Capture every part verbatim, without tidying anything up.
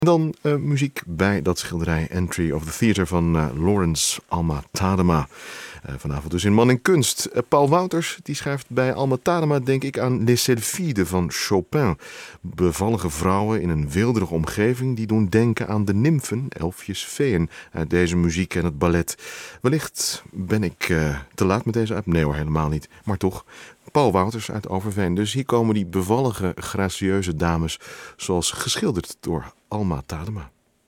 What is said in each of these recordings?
En dan uh, muziek bij dat schilderij Entry of the Theatre van uh, Lawrence Alma Tadema. Uh, vanavond dus in Man en Kunst. Uh, Paul Wouters die schrijft bij Alma Tadema denk ik aan Les Sylphides van Chopin. Bevallige vrouwen in een weelderige omgeving die doen denken aan de nymfen, elfjes, feeën uit deze muziek en het ballet. Wellicht ben ik uh, te laat met deze uit. Nee hoor, helemaal niet. Maar toch, Paul Wouters uit Overveen. Dus hier komen die bevallige, gracieuze dames zoals geschilderd door Alma Tadema.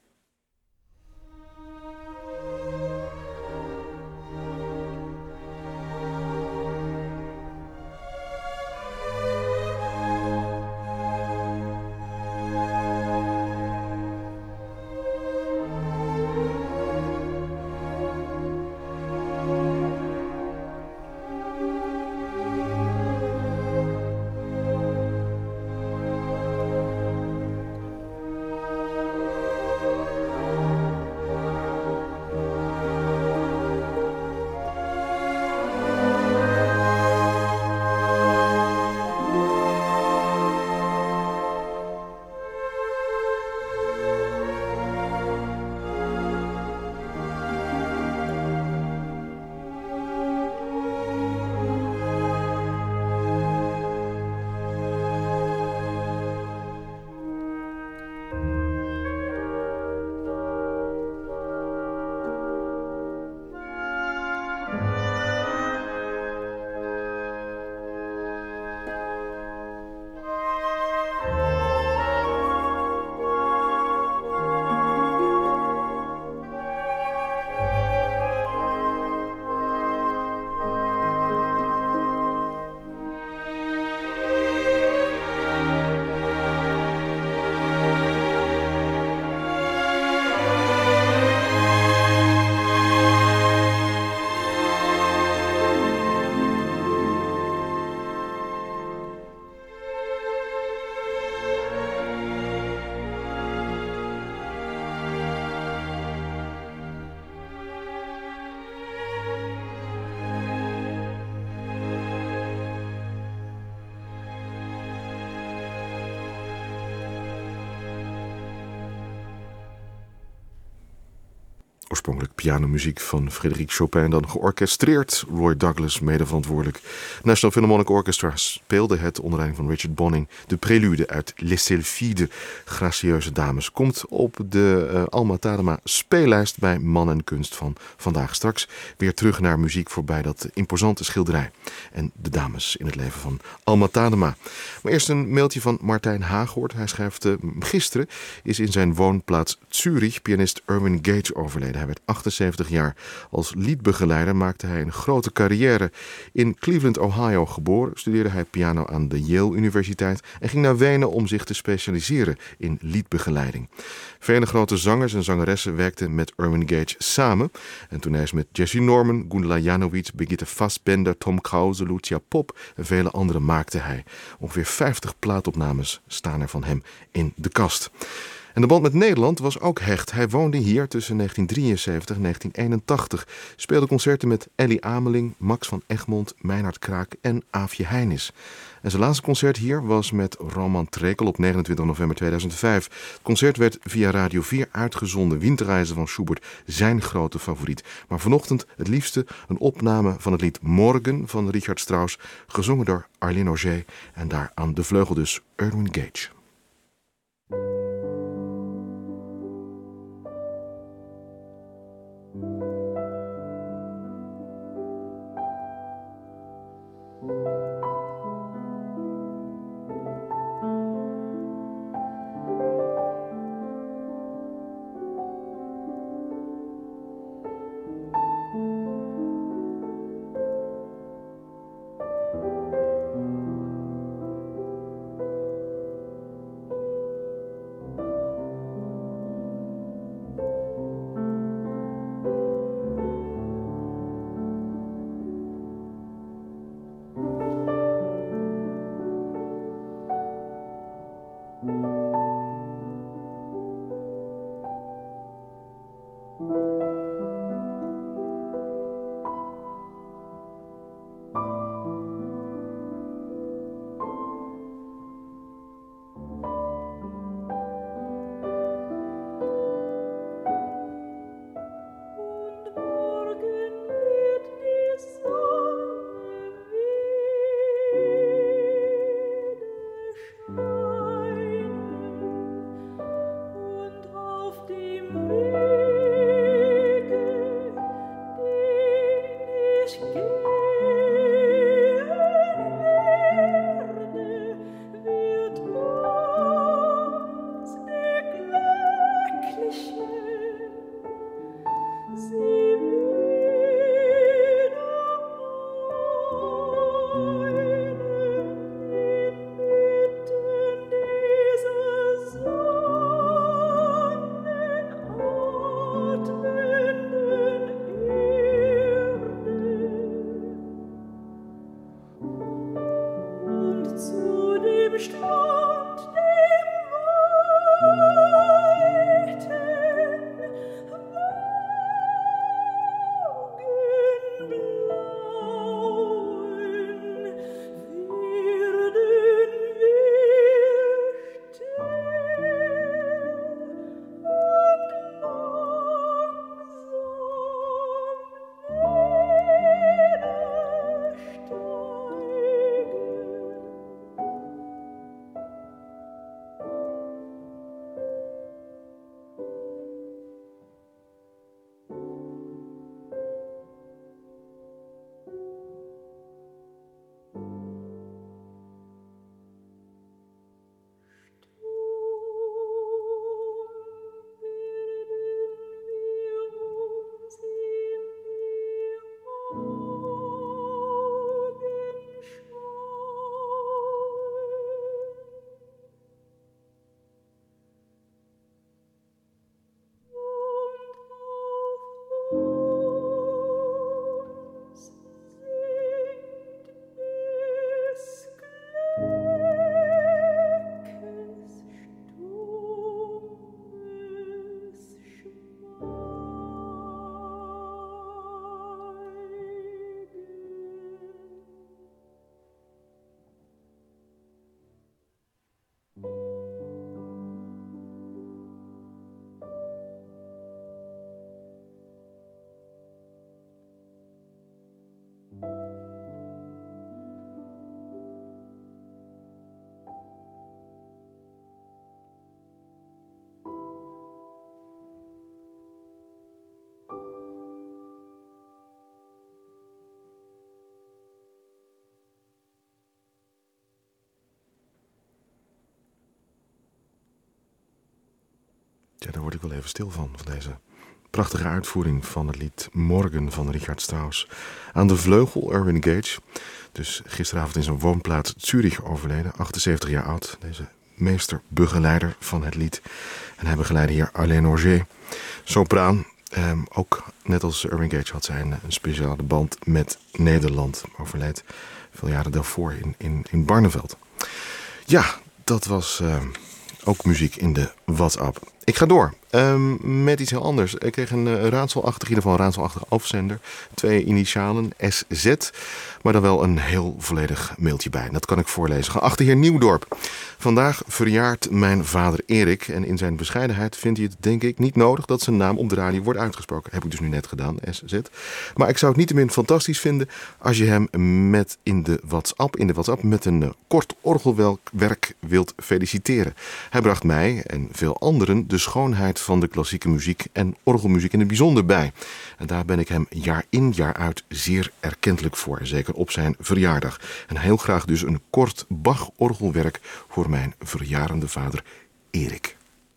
Oorspronkelijk pianomuziek van Frédéric Chopin, dan georchestreerd. Roy Douglas, medeverantwoordelijk. National Philharmonic Orchestra speelde het onder leiding van Richard Bonning. De prelude uit Les Sylphides, gracieuze dames, komt op de uh, Alma Tadema speellijst bij Man en Kunst van vandaag. Straks weer terug naar muziek voorbij dat imposante schilderij. En de dames in het leven van Alma Tadema. Maar eerst een mailtje van Martijn Haaghoort. Hij schrijft, uh, gisteren is in zijn woonplaats Zurich pianist Irwin Gage overleden. Hij werd achtenzeventig jaar. Als liedbegeleider maakte hij een grote carrière. In Cleveland, Ohio geboren, studeerde hij piano aan de Yale Universiteit en ging naar Wenen om zich te specialiseren in liedbegeleiding. Vele grote zangers en zangeressen werkten met Irwin Gage samen. En toen hij is met Jesse Norman, Gundula Janowitz, Birgitte Fassbender, Tom Krause, Lucia Pop en vele anderen maakte hij. Ongeveer vijftig plaatopnames staan er van hem in de kast. En de band met Nederland was ook hecht. Hij woonde hier tussen negentien drieënzeventig en negentien eenentachtig. Speelde concerten met Elly Ameling, Max van Egmond, Meinhard Kraak en Aafje Heinis. En zijn laatste concert hier was met Roman Trekel op negenentwintig november tweeduizend vijf. Het concert werd via Radio vier uitgezonden. Winterreizen van Schubert, zijn grote favoriet. Maar vanochtend het liefste een opname van het lied Morgen van Richard Strauss, gezongen door Arlene Auger en daar aan de vleugel dus Irwin Gage. Ja, daar word ik wel even stil van, van deze prachtige uitvoering van het lied Morgen van Richard Strauss. Aan de vleugel Irving Gage, dus gisteravond in zijn woonplaats Zurich overleden, achtenzeventig jaar oud. Deze meester-begeleider van het lied. En hij begeleidde hier Alain Auger, sopraan. Eh, ook net als Irving Gage had zij een, een speciale band met Nederland. Overleed veel jaren daarvoor in, in, in Barneveld. Ja, dat was uh, ook muziek in de WhatsApp. Ik ga door um, met iets heel anders. Ik kreeg een uh, raadselachtig, in ieder geval een raadselachtige afzender. Twee initialen, S Z. Maar dan wel een heel volledig mailtje bij. Dat kan ik voorlezen. Geachte heer Nieuwdorp. Vandaag verjaart mijn vader Erik. En in zijn bescheidenheid vindt hij het denk ik niet nodig dat zijn naam op de radio wordt uitgesproken. Heb ik dus nu net gedaan, S Z. Maar ik zou het niettemin fantastisch vinden als je hem met in de WhatsApp, in de WhatsApp met een uh, kort orgelwerk wilt feliciteren. Hij bracht mij en veel anderen de schoonheid van de klassieke muziek en orgelmuziek in het bijzonder bij. En daar ben ik hem jaar in jaar uit zeer erkentelijk voor. Zeker op zijn verjaardag. En heel graag dus een kort Bach-orgelwerk voor mijn verjarende vader Erik.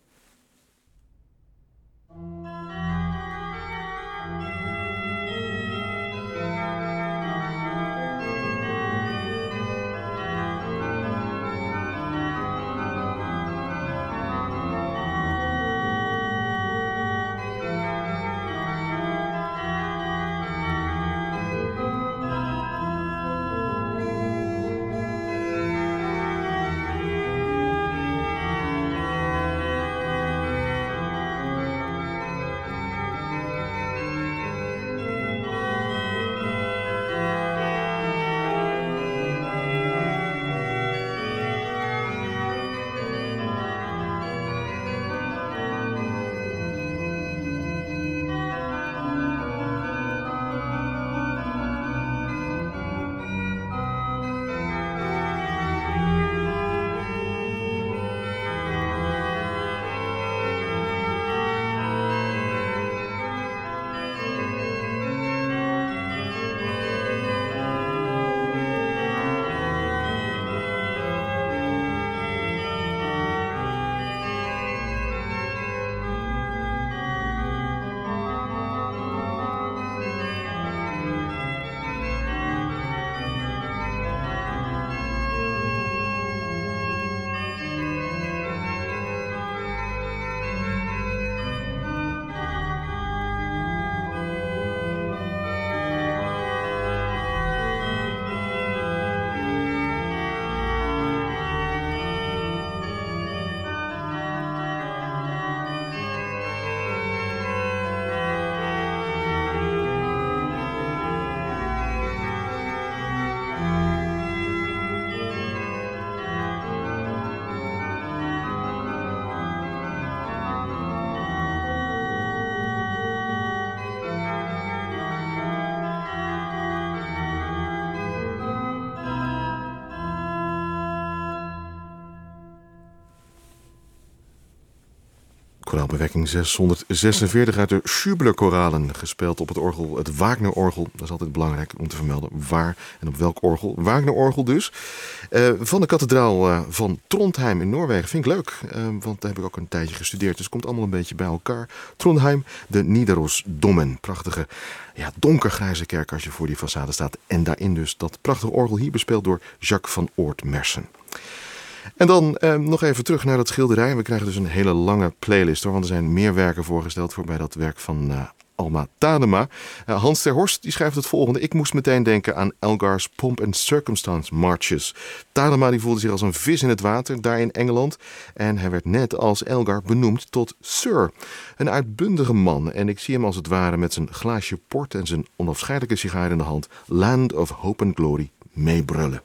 Koraalbewerking zeshonderdzesenveertig uit de Schubler-koralen, gespeeld op het orgel, het Wagner-orgel. Dat is altijd belangrijk om te vermelden waar en op welk orgel. Wagner-orgel dus. Uh, van de kathedraal uh, van Trondheim in Noorwegen. Vind ik leuk, uh, want daar heb ik ook een tijdje gestudeerd. Dus het komt allemaal een beetje bij elkaar. Trondheim, de Nidarosdomen. Prachtige, ja, donkergrijze kerk als je voor die façade staat. En daarin dus dat prachtige orgel, hier bespeeld door Jacques van Oort-Mersen. En dan eh, nog even terug naar dat schilderij. We krijgen dus een hele lange playlist, hoor, want er zijn meer werken voorgesteld voor bij dat werk van uh, Alma Tadema. Uh, Hans ter Horst die schrijft het volgende. Ik moest meteen denken aan Elgar's Pomp and Circumstance Marches. Tadema die voelde zich als een vis in het water daar in Engeland. En hij werd net als Elgar benoemd tot Sir. Een uitbundige man. En ik zie hem als het ware met zijn glaasje port en zijn onafscheidelijke sigaar in de hand Land of Hope and Glory meebrullen.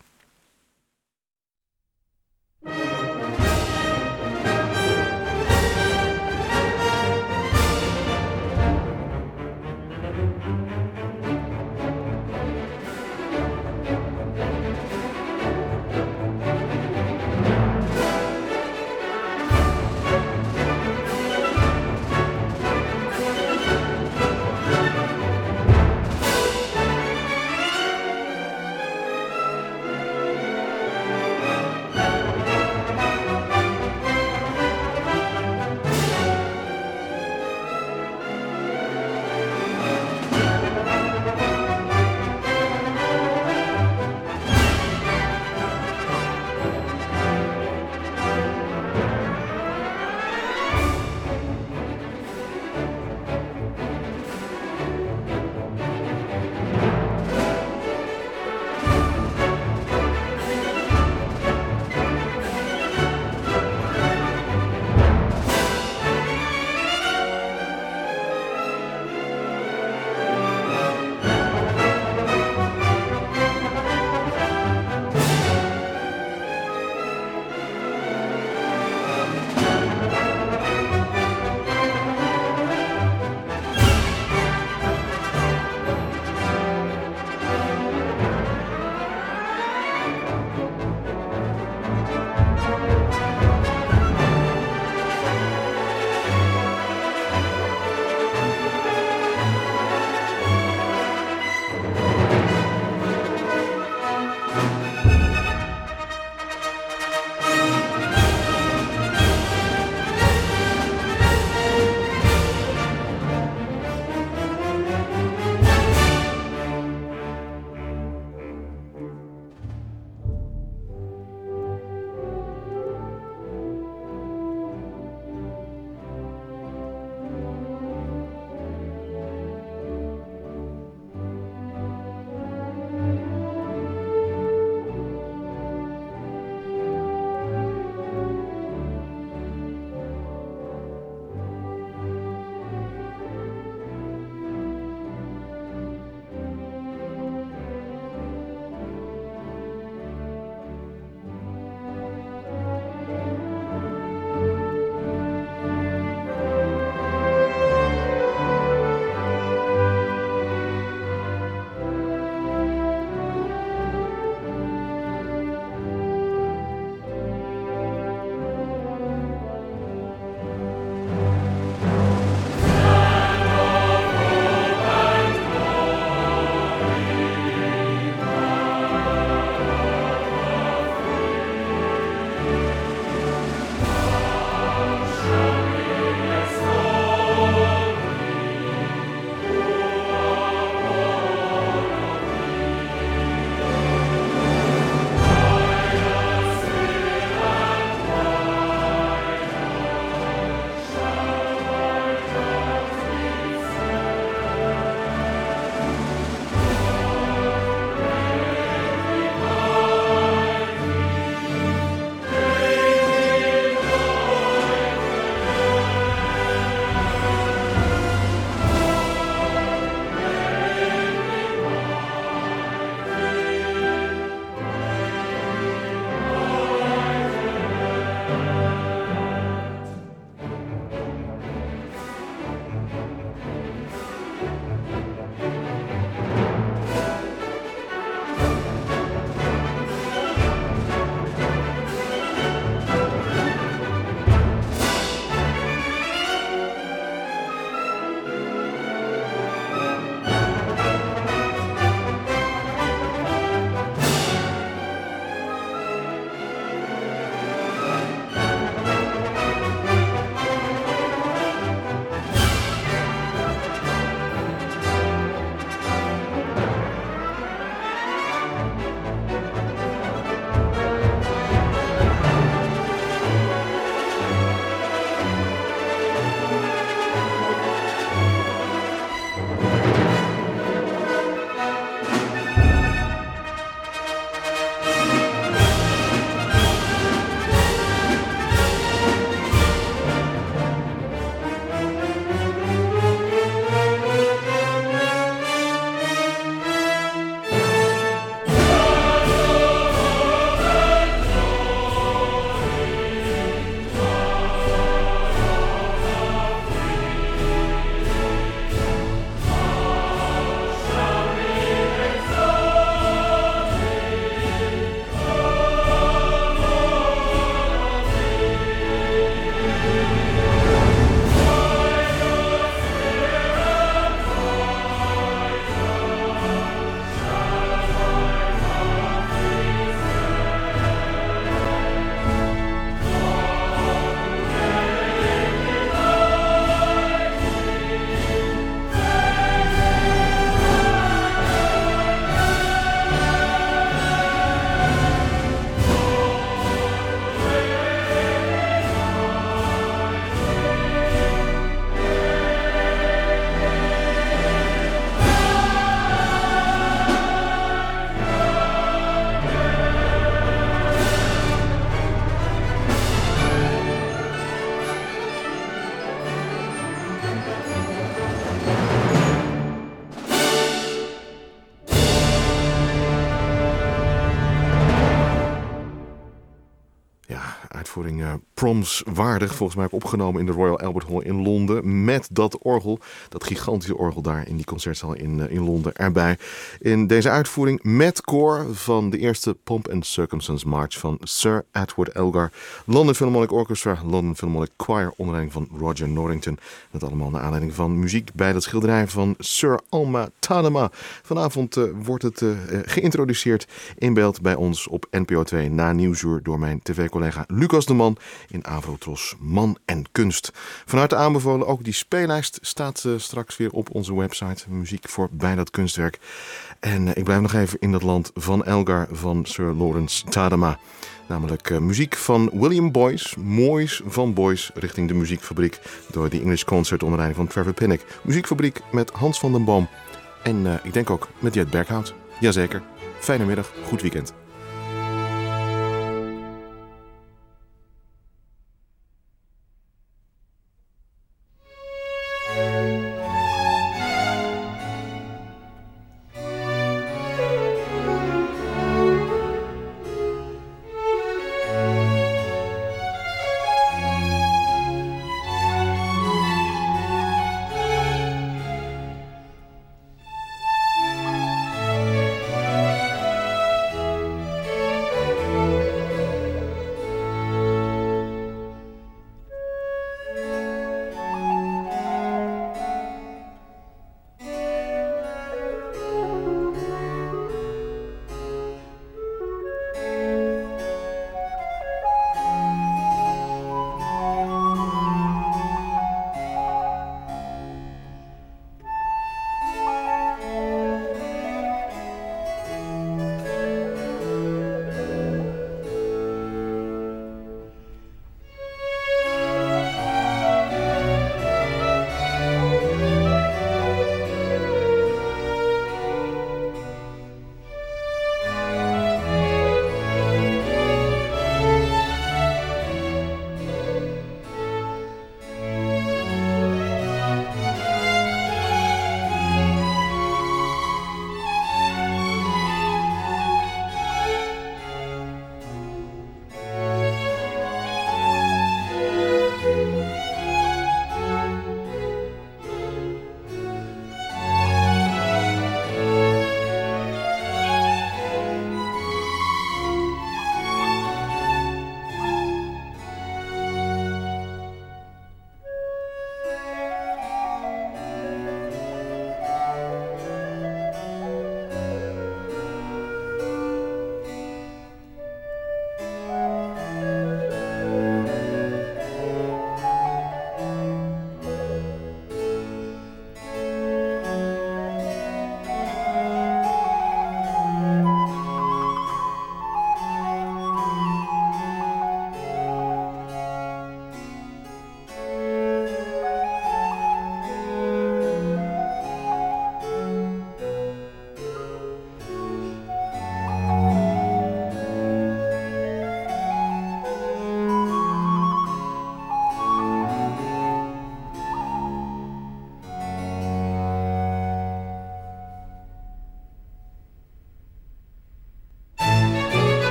uitvoering uh, Proms waardig. Volgens mij ook opgenomen in de Royal Albert Hall in Londen. Met dat orgel, dat gigantische orgel daar in die concertzaal in, uh, in Londen erbij. In deze uitvoering met koor van de eerste Pomp and Circumstance March van Sir Edward Elgar. London Philharmonic Orchestra, London Philharmonic Choir onder leiding van Roger Norrington. Dat allemaal naar aanleiding van muziek bij dat schilderij van Sir Alma Tadema. Vanavond uh, wordt het uh, geïntroduceerd in beeld bij ons op N P O twee na Nieuwsuur door mijn tv-collega Lucas de Man in Avrotros Man en Kunst. Vanuit de aanbevolen ook die speellijst staat uh, straks weer op onze website. Muziek voor bij dat kunstwerk. En uh, ik blijf nog even in dat land van Elgar van Sir Lawrence Tadema. Namelijk uh, muziek van William Boyce, Moois van Boyce richting de muziekfabriek door de English Concert onder leiding van Trevor Pinnock. Muziekfabriek met Hans van den Boom en uh, ik denk ook met Jet Berghout. Jazeker. Fijne middag, goed weekend.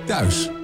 thuis.